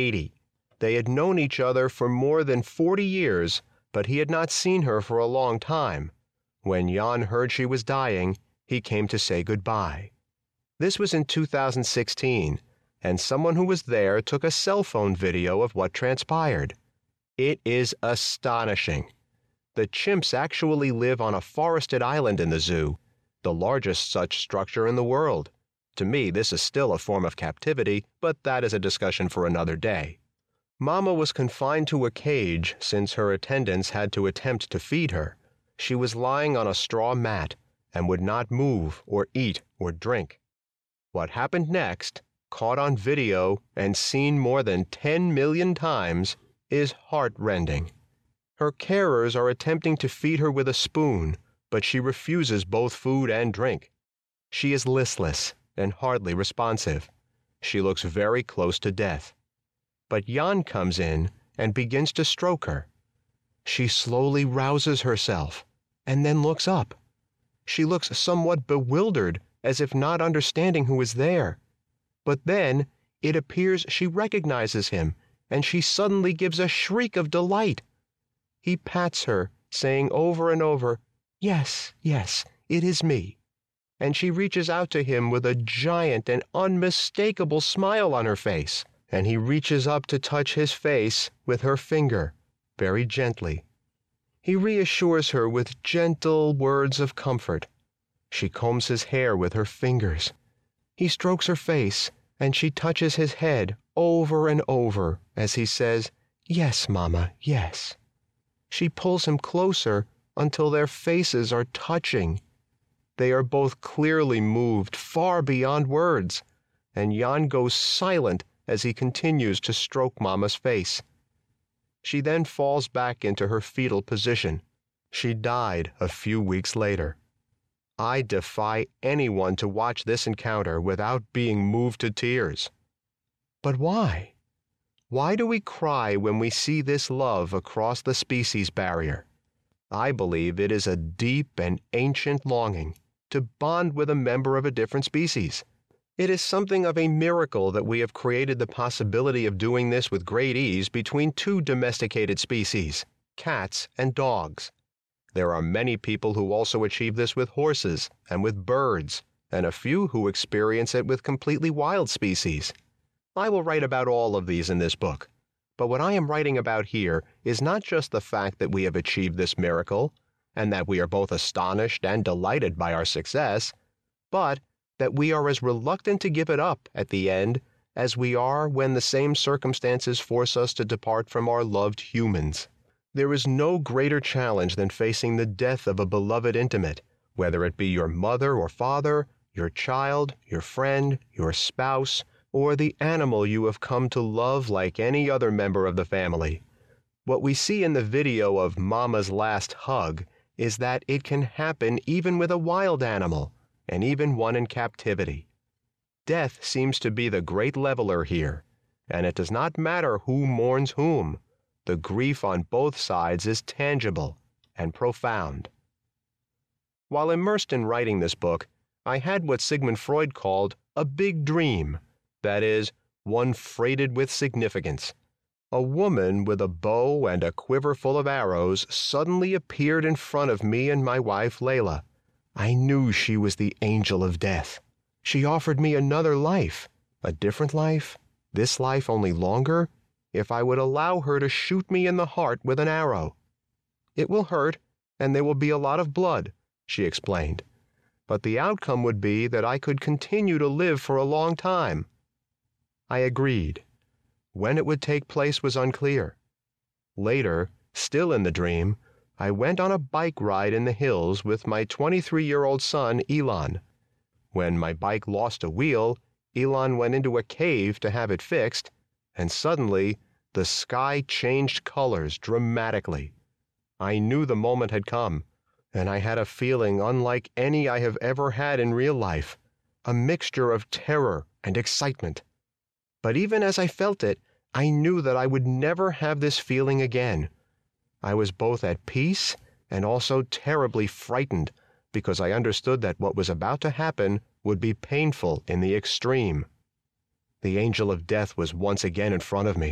80. They had known each other for more than 40 years, but he had not seen her for a long time. When Jan heard she was dying, he came to say goodbye. This was in 2016, and someone who was there took a cell phone video of what transpired. It is astonishing. The chimps actually live on a forested island in the zoo, the largest such structure in the world. To me, this is still a form of captivity, but that is a discussion for another day. Mama was confined to a cage since her attendants had to attempt to feed her. She was lying on a straw mat and would not move or eat or drink. What happened next, caught on video and seen more than 10 million times, is heart-rending. Her carers are attempting to feed her with a spoon, but she refuses both food and drink. She is listless and hardly responsive. She looks very close to death. But Jan comes in and begins to stroke her. She slowly rouses herself and then looks up. She looks somewhat bewildered, as if not understanding who is there. But then it appears she recognizes him, and she suddenly gives a shriek of delight. He pats her, saying over and over, "Yes, yes, it is me." And she reaches out to him with a giant and unmistakable smile on her face, and he reaches up to touch his face with her finger, very gently. He reassures her with gentle words of comfort. She combs his hair with her fingers. He strokes her face, and she touches his head over and over as he says, "Yes, Mama, yes." She pulls him closer until their faces are touching. They are both clearly moved far beyond words, and Jan goes silent as he continues to stroke Mama's face. She then falls back into her fetal position. She died a few weeks later. I defy anyone to watch this encounter without being moved to tears. But why? Why do we cry when we see this love across the species barrier? I believe it is a deep and ancient longing to bond with a member of a different species. It is something of a miracle that we have created the possibility of doing this with great ease between two domesticated species, cats and dogs. There are many people who also achieve this with horses and with birds, and a few who experience it with completely wild species. I will write about all of these in this book, but what I am writing about here is not just the fact that we have achieved this miracle, and that we are both astonished and delighted by our success, but that we are as reluctant to give it up at the end as we are when the same circumstances force us to depart from our loved humans. There is no greater challenge than facing the death of a beloved intimate, whether it be your mother or father, your child, your friend, your spouse, or the animal you have come to love like any other member of the family. What we see in the video of Mama's last hug is that it can happen even with a wild animal, and even one in captivity. Death seems to be the great leveler here, and it does not matter who mourns whom. The grief on both sides is tangible and profound. While immersed in writing this book, I had what Sigmund Freud called a big dream, that is, one freighted with significance. A woman with a bow and a quiver full of arrows suddenly appeared in front of me and my wife Layla. I knew she was the angel of death. She offered me another life, a different life, this life only longer, if I would allow her to shoot me in the heart with an arrow. It will hurt, and there will be a lot of blood, she explained. But the outcome would be that I could continue to live for a long time. I agreed. When it would take place was unclear. Later, still in the dream, I went on a bike ride in the hills with my 23-year-old son, Elon. When my bike lost a wheel, Elon went into a cave to have it fixed, and suddenly the sky changed colors dramatically. I knew the moment had come, and I had a feeling unlike any I have ever had in real life, a mixture of terror and excitement. But even as I felt it, I knew that I would never have this feeling again. I was both at peace and also terribly frightened, because I understood that what was about to happen would be painful in the extreme. The angel of death was once again in front of me.